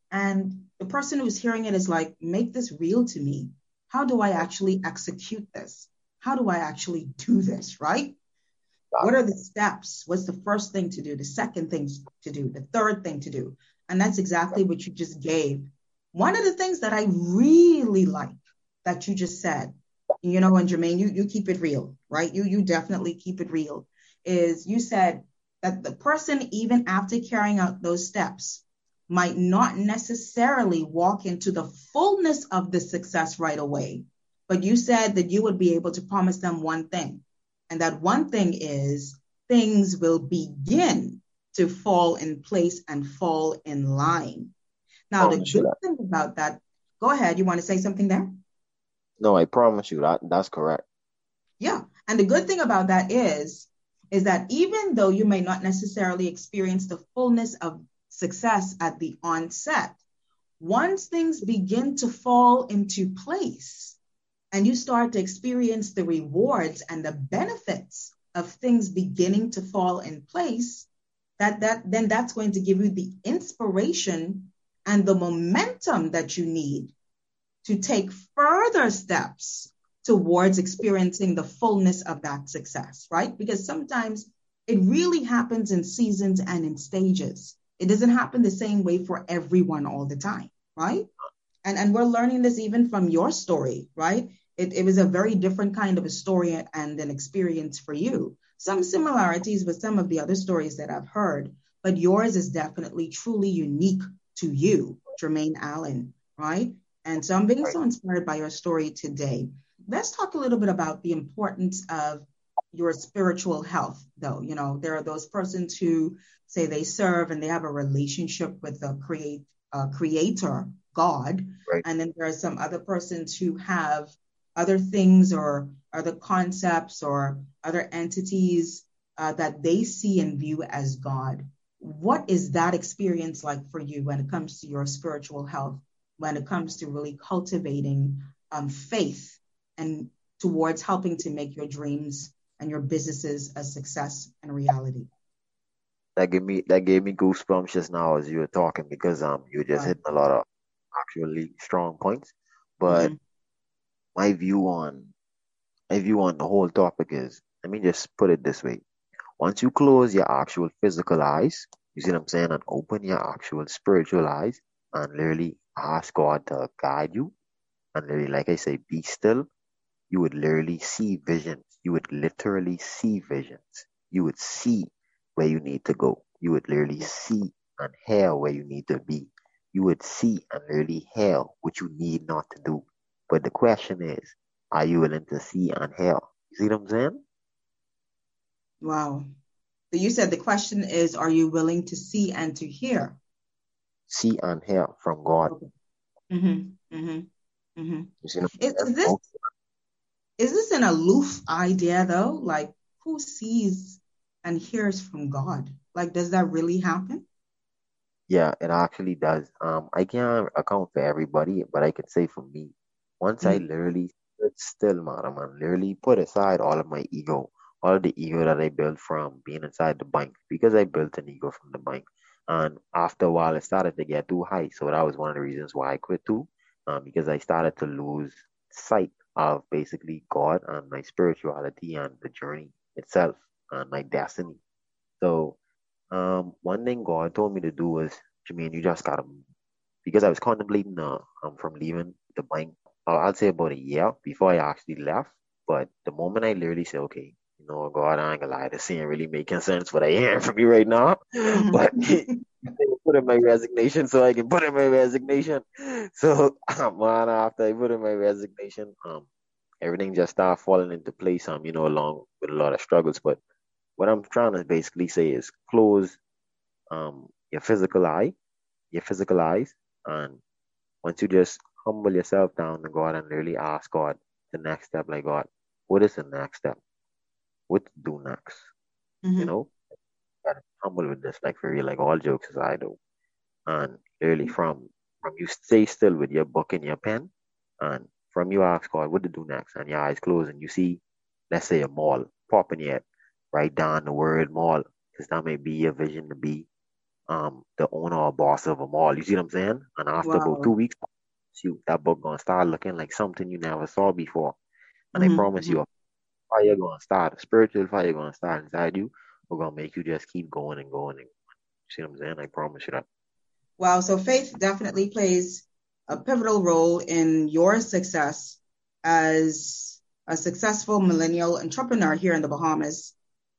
And the person who's hearing it is like, make this real to me. How do I actually execute this? How do I actually do this, right? What are the steps? What's the first thing to do? The second thing to do? The third thing to do? And that's exactly what you just gave. One of the things that I really like that you just said, you know, and Jermaine, you keep it real, right? You definitely keep it real, is you said that the person, even after carrying out those steps, might not necessarily walk into the fullness of the success right away. But you said that you would be able to promise them one thing. And that one thing is things will begin to fall in place and fall in line. Now, the good thing about that, go ahead. You want to say something there? No, I promise you that's correct. Yeah. And the good thing about that is that even though you may not necessarily experience the fullness of success at the onset, once things begin to fall into place and you start to experience the rewards and the benefits of things beginning to fall in place, then that's going to give you the inspiration and the momentum that you need to take further steps towards experiencing the fullness of that success, right? Because sometimes it really happens in seasons and in stages. It doesn't happen the same way for everyone all the time, right? And we're learning this even from your story, right? It was a very different kind of a story and an experience for you. Some similarities with some of the other stories that I've heard, but yours is definitely truly unique to you, Jermaine Allen, right? And so I'm being so inspired by your story today. Let's talk a little bit about the importance of your spiritual health, though. You know, there are those persons who say they serve and they have a relationship with the creator, God. Right. And then there are some other persons who have other things or other concepts or other entities that they see and view as God. What is that experience like for you when it comes to your spiritual health, when it comes to really cultivating faith and towards helping to make your dreams and your businesses a success and reality? That gave me goosebumps just now as you were talking because you were just hitting a lot of actually strong points. But my view on the whole topic is, let me just put it this way. Once you close your actual physical eyes, you see what I'm saying, and open your actual spiritual eyes and literally ask God to guide you and literally, like I say, be still, you would literally see visions. You would literally see visions. You would see where you need to go. You would literally see and hear where you need to be. You would see and literally hear what you need not to do. But the question is, are you willing to see and hear? You see what I'm saying? Wow. So you said the question is, are you willing to see and to hear? See and hear from God. Okay. You see what is this an aloof idea though? Like, who sees and hears from God? Like, does that really happen? Yeah, it actually does. I can't account for everybody, but I can say for me, once I literally stood still, madam, and literally put aside all of my ego, all of the ego that I built from being inside the bank, because I built an ego from the bank. And after a while, it started to get too high. So that was one of the reasons why I quit too, because I started to lose sight of basically God and my spirituality and the journey itself and my destiny. So one thing God told me to do was, Jermaine, you just gotta move. Because I was contemplating from leaving the bank, I'd say about a year before I actually left. But the moment I literally said, okay, you know, God, I ain't gonna lie, this ain't really making sense what I hear from you right now. But put in my resignation so I can put in my resignation. So man, after I put in my resignation, everything just started falling into place, you know, along with a lot of struggles. But what I'm trying to basically say is close your physical eyes, and once you just humble yourself down to God and really ask God the next step, like, God, what is the next step? What to do next? You know, gotta be humble with this, like for real, like all jokes aside though. And really from you stay still with your book and your pen, and from you ask God what to do next, and your eyes close and you see, let's say, a mall pop in your head, write down the word mall, because that may be your vision to be the owner or boss of a mall. You see what I'm saying? And after about 2 weeks, that book gonna start looking like something you never saw before. And I promise you, a fire gonna start, a spiritual fire gonna start inside you. We're gonna make you just keep going and going and going. You see what I'm saying? I promise you that. Wow. So faith definitely plays a pivotal role in your success as a successful millennial entrepreneur here in the Bahamas,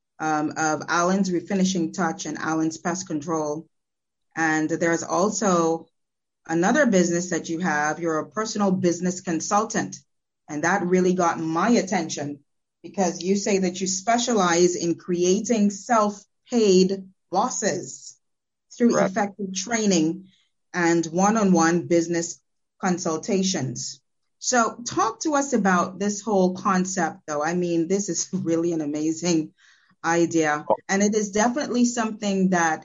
of Allen's Refinishing Touch and Allen's Pest Control. And there's also another business that you have. You're a personal business consultant. And that really got my attention because you say that you specialize in creating self-paid bosses through effective training and one-on-one business consultations. So talk to us about this whole concept, though. I mean, this is really an amazing idea. And it is definitely something that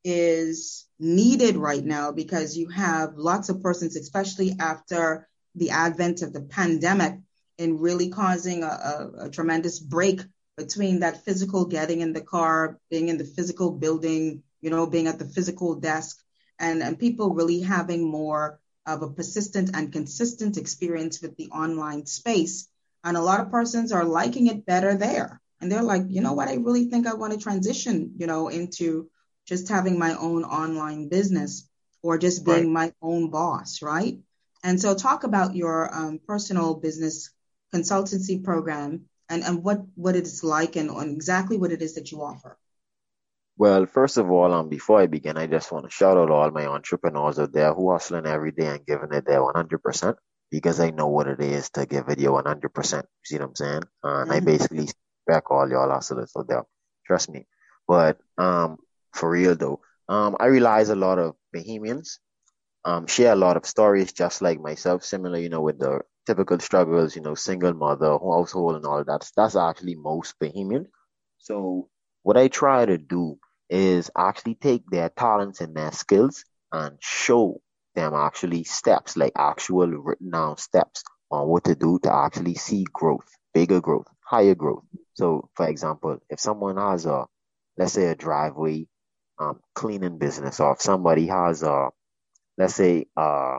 is needed right now because you have lots of persons, especially after the advent of the pandemic, in really causing a tremendous break between that physical getting in the car, being in the physical building, you know, being at the physical desk, and people really having more of a persistent and consistent experience with the online space. And a lot of persons are liking it better there. And they're like, you know what, I really think I want to transition, you know, into just having my own online business or just being my own boss, right? And so talk about your personal business consultancy program and what it is like and exactly what it is that you offer. Well, first of all, before I begin, I just want to shout out all my entrepreneurs out there who are hustling every day and giving it their 100%, because I know what it is to give it your 100%. You see what I'm saying? And I basically back all y'all hustlers out there. Trust me. But for real though, I realize a lot of Bahamians share a lot of stories just like myself, similar, you know, with the typical struggles, you know, single mother, household and all that. That's actually most Bahamian. So what I try to do is actually take their talents and their skills and show them actually steps, like actual written down steps on what to do to actually see growth, bigger growth, higher growth. So for example, if someone has let's say a driveway cleaning business, or if somebody has let's say a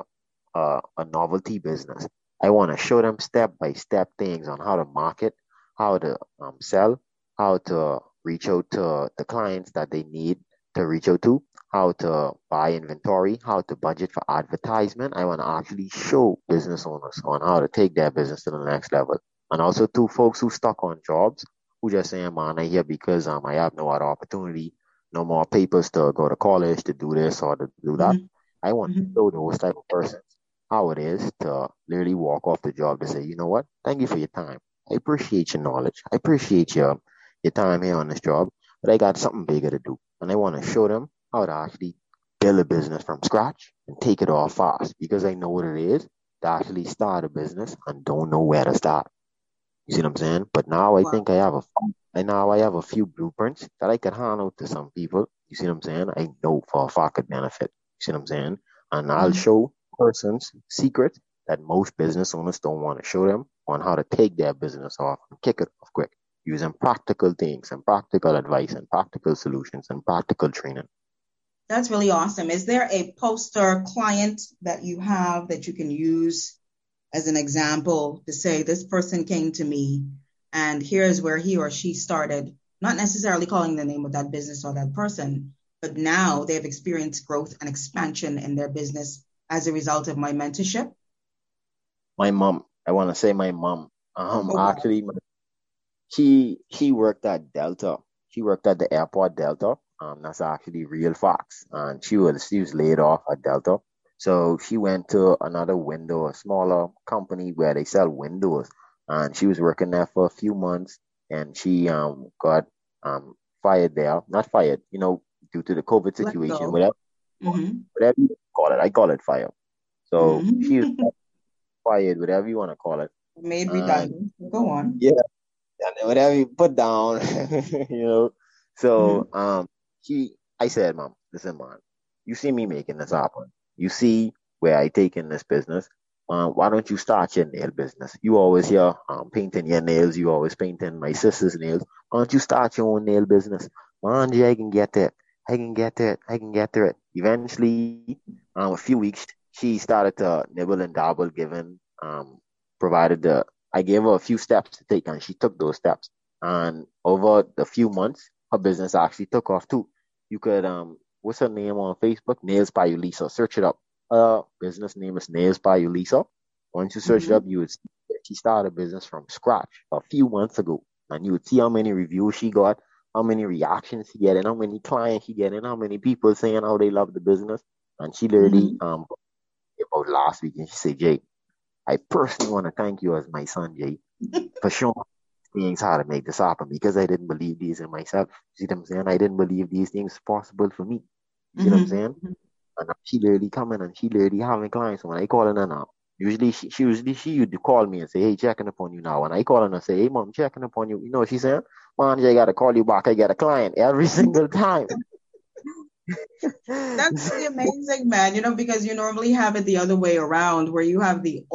novelty business, I want to show them step by step things on how to market, how to sell, how to reach out to the clients that they need to reach out to, how to buy inventory, how to budget for advertisement. I want to actually show business owners on how to take their business to the next level. And also to folks who stuck on jobs, who just saying, man, I'm here because I have no other opportunity, no more papers to go to college to do this or to do that. I want to show those type of persons how it is to literally walk off the job to say, you know what, thank you for your time. I appreciate your knowledge. I appreciate your time here on this job, but I got something bigger to do. And I want to show them how to actually build a business from scratch and take it off fast, because I know what it is to actually start a business and don't know where to start. You see what I'm saying? But now I think I have a few blueprints that I could hand out to some people. You see what I'm saying? I know for a fact could benefit. You see what I'm saying? And I'll show persons secrets that most business owners don't want to show them on how to take their business off and kick it off quick, using practical things and practical advice and practical solutions and practical training. That's really awesome. Is there a poster client that you have that you can use as an example to say this person came to me and here's where he or she started, not necessarily calling the name of that business or that person, but now they've experienced growth and expansion in their business as a result of my mentorship? My mom, I want to say my mom. wow. Actually, she worked at Delta. She worked at the airport Delta. That's actually real facts. And she was laid off at Delta. So she went to another a smaller company where they sell windows. And she was working there for a few months, and she got fired there. Not fired, due to the COVID Let situation, go. whatever you call it. I call it fire. So she was fired, whatever you want to call it. Made redundant. Go on. Yeah, and whatever you put down, So I said, Mom, listen, Mom, you see me making this happen. You see where I take in this business. Why don't you start your nail business? You always hear painting your nails. You always painting my sister's nails. Why don't you start your own nail business? Manji, I can get that. I can get it. Eventually, a few weeks, she started to nibble and dabble, I gave her a few steps to take, and she took those steps. And over the few months, her business actually took off too. You could, what's her name on Facebook? Nails by Ulisa. Search it up. Her business name is Nails by Ulisa. Once you search it up, you would see that she started a business from scratch a few months ago. And you would see how many reviews she got, how many reactions she get, and how many clients she get, and how many people saying how they love the business. And she literally, about last week, and she said, Jay, I personally want to thank you as my son, Jay, for showing things how to make this happen, because I didn't believe these in myself. You see what I'm saying? I didn't believe these things possible for me. You see what I'm saying? And she literally coming and she literally having clients. So when I call her now, usually she would call me and say, hey, checking upon you now. When I call her and say, hey, Mom, checking upon you. You know what she's saying? Man, I got to call you back. I get a client every single time. That's really amazing, man. Because you normally have it the other way around, where you have the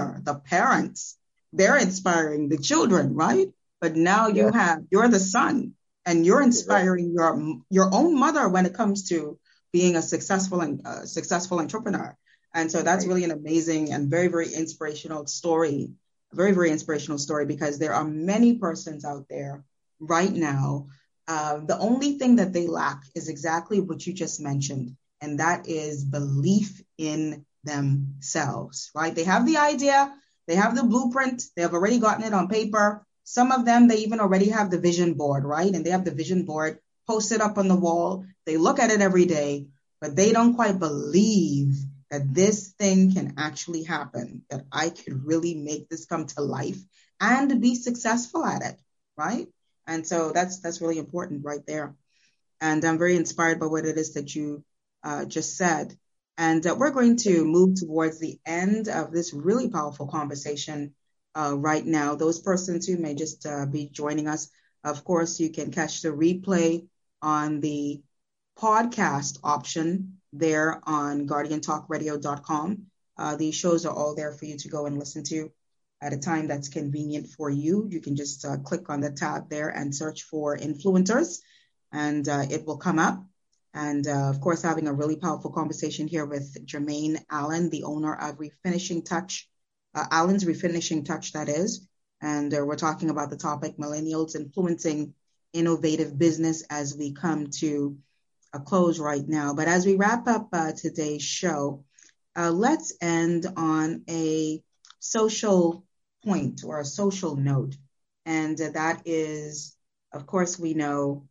parents, they're inspiring the children, right? But now you're the son, and you're inspiring your own mother when it comes to being a successful entrepreneur. And so that's really an amazing and very, very inspirational story. Very, very inspirational story, because there are many persons out there right now. The only thing that they lack is exactly what you just mentioned, and that is belief in themselves, right? They have the idea, they have the blueprint, they have already gotten it on paper. Some of them, they even already have the vision board, right? And they have the vision board posted up on the wall. They look at it every day, but they don't quite believe that this thing can actually happen, that I could really make this come to life and be successful at it, right? And so that's really important right there. And I'm very inspired by what it is that you just said. And we're going to move towards the end of this really powerful conversation right now. Those persons who may just be joining us, of course, you can catch the replay on the podcast option there on guardiantalkradio.com. These shows are all there for you to go and listen to at a time that's convenient for you. You can just click on the tab there and search for influencers, and it will come up. And of course, having a really powerful conversation here with Jermaine Allen, the owner of Refinishing Touch, Allen's Refinishing Touch, that is. And we're talking about the topic, millennials influencing innovative business, as we come to a close right now. But as we wrap up today's show, let's end on a social point or a social note. And that is, of course, we know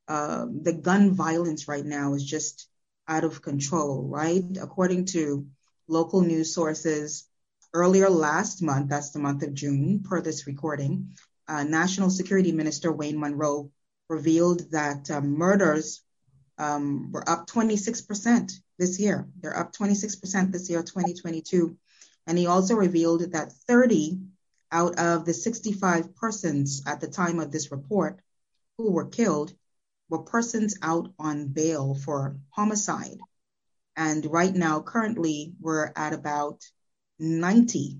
the gun violence right now is just out of control, right? According to local news sources, earlier last month, that's the month of June, per this recording, National Security Minister Wayne Monroe revealed that murders were up 26% this year. They're up 26% this year, 2022. And he also revealed that 30 out of the 65 persons at the time of this report who were killed were persons out on bail for homicide. And right now, currently, we're at about 90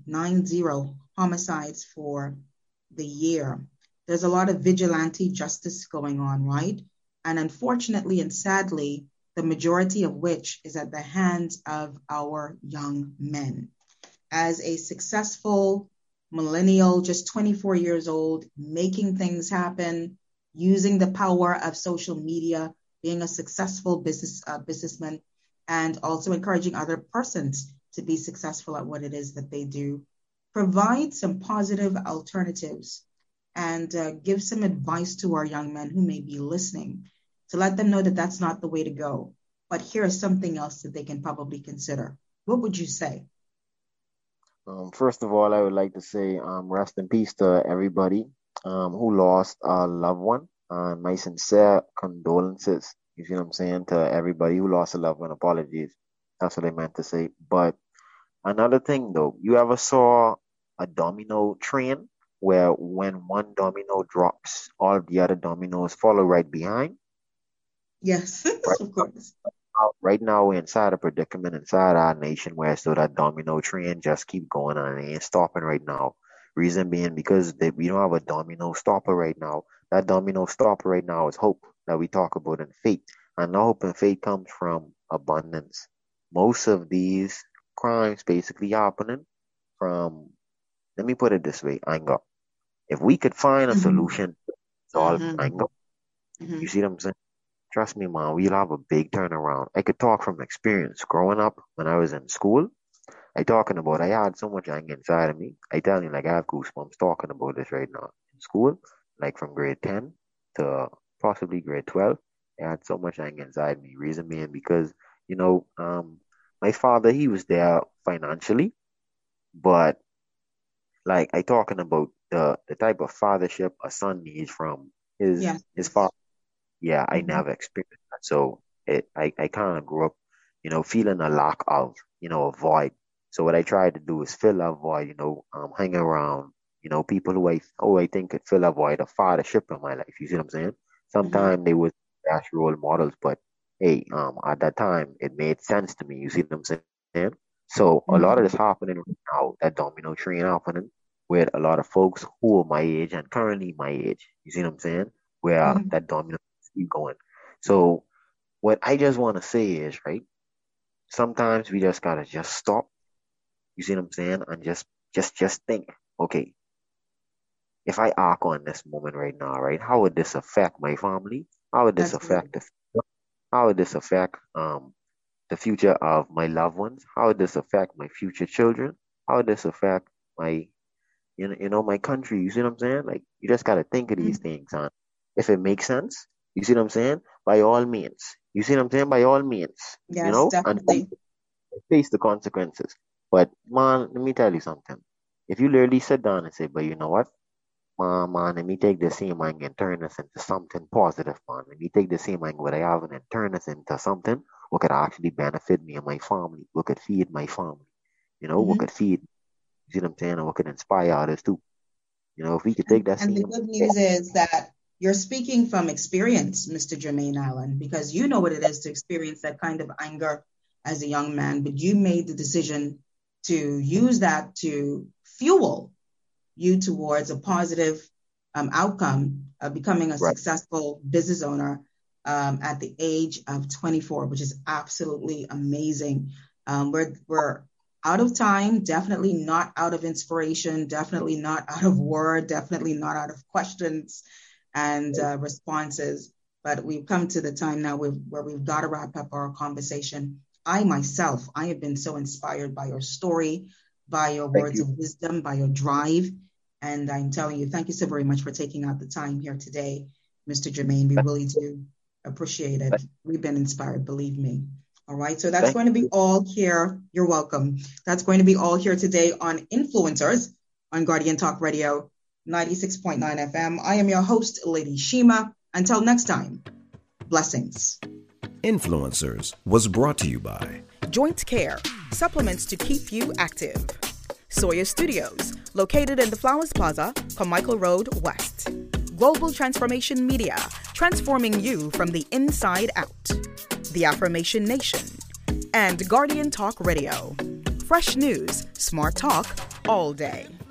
homicides for the year. There's a lot of vigilante justice going on, right? And unfortunately and sadly, the majority of which is at the hands of our young men. as a successful millennial, just 24 years old, making things happen, using the power of social media, being a successful businessman, and also encouraging other persons to be successful at what it is that they do. Provide some positive alternatives and give some advice to our young men who may be listening to let them know that that's not the way to go. But here is something else that they can probably consider. What would you say? First of all, I would like to say rest in peace to everybody who lost a loved one. My sincere condolences, you see what I'm saying, to everybody who lost a loved one. Apologies. That's what I meant to say. But another thing, though, you ever saw a domino train where when one domino drops, all of the other dominoes follow right behind? Yes, Right. of course. Right now, we're inside a predicament inside our nation where so that domino train just keep going on and it ain't stopping right now. Reason being because we don't have a domino stopper right now. That domino stopper right now is hope that we talk about and faith. And hope and faith comes from abundance. Most of these crimes basically happening from, let me put it this way, anger. If we could find a solution to solve anger, you see what I'm saying? Trust me, man, we'll have a big turnaround. I could talk from experience. Growing up, when I was in school, I had so much anger inside of me. I tell you, like, I have goosebumps talking about this right now. In school, like from grade 10 to possibly grade 12, I had so much anger inside me. Reason being because, my father, he was there financially, but like I talking about the type of fathership a son needs from his father. Yeah, I never experienced that. So I kind of grew up, feeling a lack of, a void. So what I tried to do is fill that void, hang around, people who I think could fill a void of fathership in my life. You see what I'm saying? Sometimes they were dash role models, but hey, at that time it made sense to me. You see what I'm saying? So a lot of this happening right now, that domino train happening with a lot of folks who are my age and currently my age. You see what I'm saying? Where that domino keep going. So what I just want to say is, right, sometimes we just gotta just stop. You see what I'm saying? And just think, okay, if I act on this moment right now, right, how would this affect my family? How would this affect the future? How would this affect the future of my loved ones? How would this affect my future children? How would this affect my my country? You see what I'm saying? Like, you just gotta think of these things, and if it makes sense, you see what I'm saying? By all means. You see what I'm saying? By all means. Yes, definitely. And face the consequences. But man, let me tell you something. If you literally sit down and say, but you know what? Man, let me take the same anger and turn this into something positive, man. Let me take the same anger what I have and turn this into something what could actually benefit me and my family, what could feed my family, what could feed, you see what I'm saying, and what could inspire others too. If we could take that And same... the good news is that you're speaking from experience, Mr. Jermaine Allen, because you know what it is to experience that kind of anger as a young man, but you made the decision to use that to fuel you towards a positive outcome of becoming a successful business owner at the age of 24, which is absolutely amazing. We're out of time, definitely not out of inspiration, definitely not out of word, definitely not out of questions and responses. But we've come to the time now where we've got to wrap up our conversation. I have been so inspired by your story, by your words of wisdom, by your drive. And I'm telling you, thank you so very much for taking out the time here today, Mr. Jermaine. We really do appreciate it. We've been inspired, believe me. All right. So that's going to be all here. You're welcome. That's going to be all here today on Influencers on Guardian Talk Radio 96.9 FM. I am your host, Lady Shima. Until next time, blessings. Influencers was brought to you by Joint Care, supplements to keep you active. Sawyer Studios, located in the Flowers Plaza, Carmichael Road West. Global Transformation Media, transforming you from the inside out. The Affirmation Nation. And Guardian Talk Radio. Fresh news, smart talk, all day.